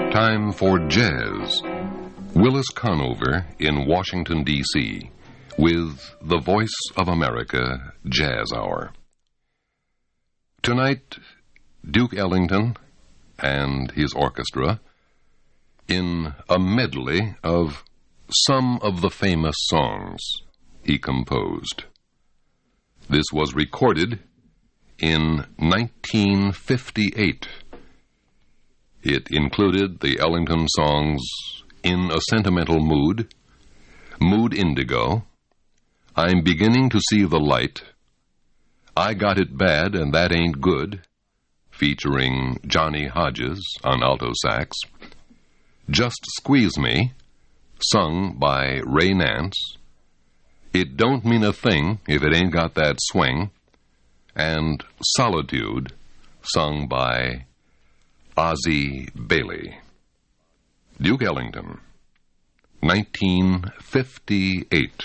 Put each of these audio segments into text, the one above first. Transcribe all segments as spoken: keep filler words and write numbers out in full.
Time for jazz. Willis Conover in Washington, D C with the Voice of America Jazz Hour. Tonight, Duke Ellington and his orchestra in a medley of some of the famous songs he composed. This was recorded in nineteen fifty-eight. It included the Ellington songs In a Sentimental Mood, Mood Indigo, I'm Beginning to See the Light, I Got It Bad and That Ain't Good, featuring Johnny Hodges on alto sax, Just Squeeze Me, sung by Ray Nance, It Don't Mean a Thing If It Ain't Got That Swing, and Solitude, sung by Ozzie Bailey. Duke Ellington, nineteen fifty-eight.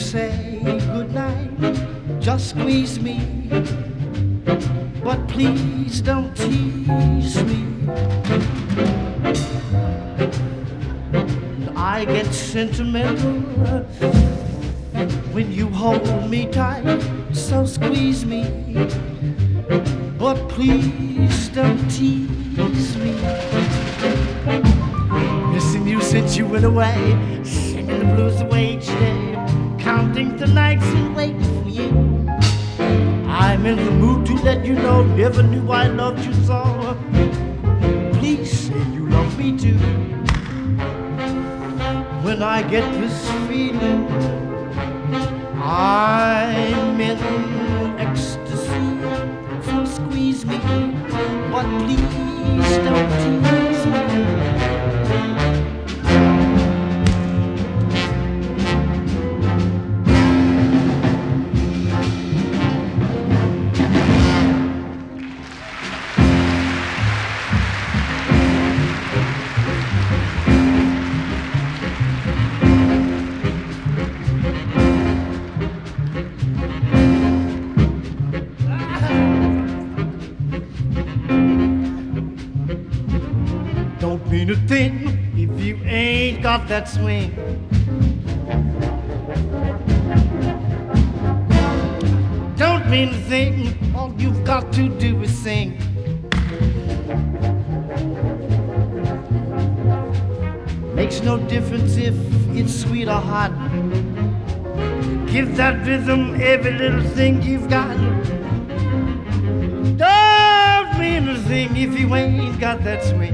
say goodnight, just squeeze me, but please don't tease me. I get sentimental when you hold me tight, so squeeze me, but please don't tease me. Missing you since you went away, singing the blues away each day, counting the nights and waiting for you. I'm in the mood to let you know, never knew I loved you so. Please say you love me too. When I get this feeling, I'm in ecstasy, so squeeze me, but please don't tease me. Mean a thing if you ain't got that swing. Don't mean a thing, all you've got to do is sing. Makes no difference if it's sweet or hot. Give that rhythm every little thing you've got. Don't mean a thing if you ain't got that swing.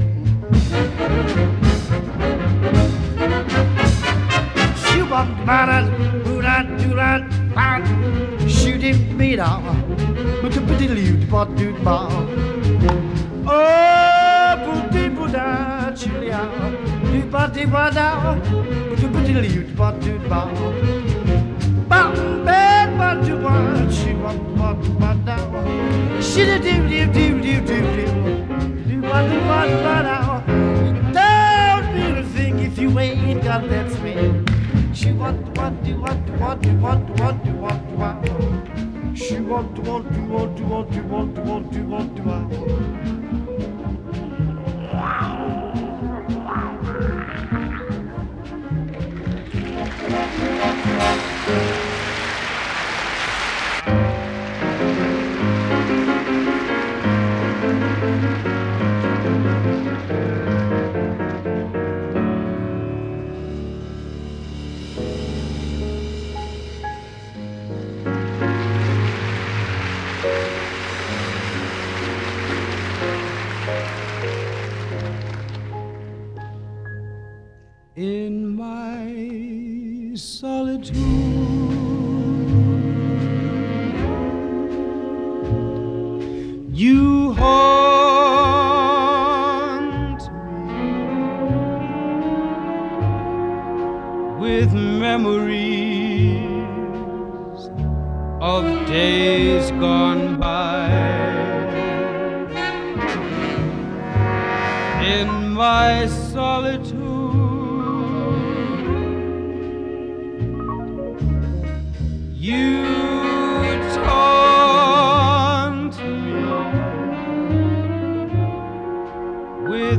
Shoot him, beat out. But the diddly bot dude bow. Oh, booty buddha, chili out. Do body wada. But the diddly bot dude bow. Bam, bad, but to watch. She want what but down. She did do do do do do do. Do what do what but out. Don't be a thing if you ain't got that swing. She want to want to want to want to want to want to want to want. She want to want to want to want to want to want to want to want. In my solitude, you haunt me with memories of days gone by. In my solitude, you taunt me with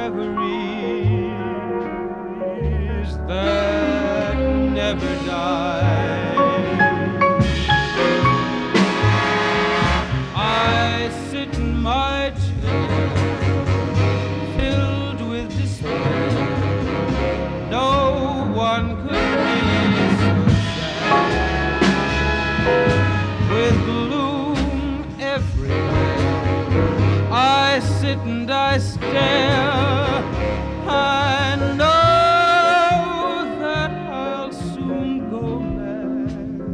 reveries that never die. I sit in my chair, filled with despair. No one could be so sad. With gloom everywhere, I sit and I stare. I know that I'll soon go mad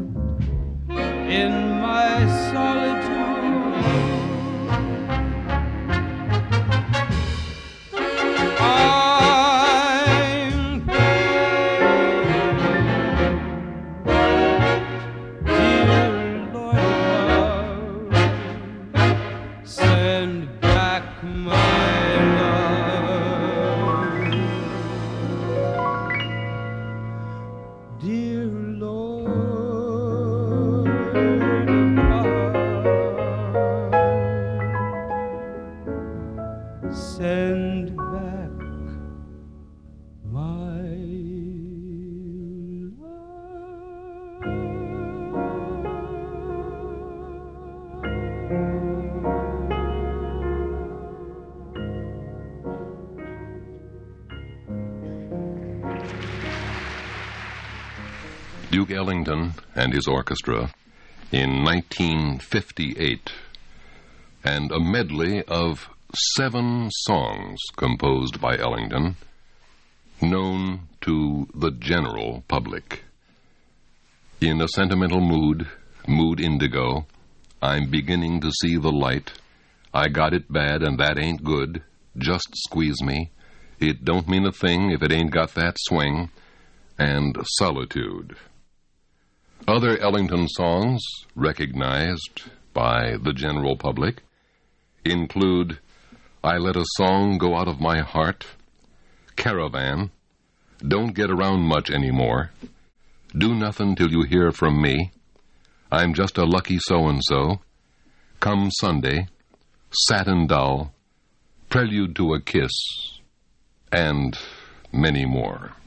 in my solitude. I'm dear Lord, send back my love. Dear Lord, Duke Ellington and his orchestra in nineteen fifty-eight, and a medley of seven songs composed by Ellington, known to the general public. In a sentimental mood, mood indigo, I'm beginning to see the light. I got it bad and that ain't good. Just squeeze me. It don't mean a thing if it ain't got that swing. And Solitude. Other Ellington songs recognized by the general public include I Let a Song Go Out of My Heart, Caravan, Don't Get Around Much Anymore, Do Nothing Till You Hear From Me, I'm Just a Lucky So-and-So, Come Sunday, Satin Doll, Prelude to a Kiss, and many more.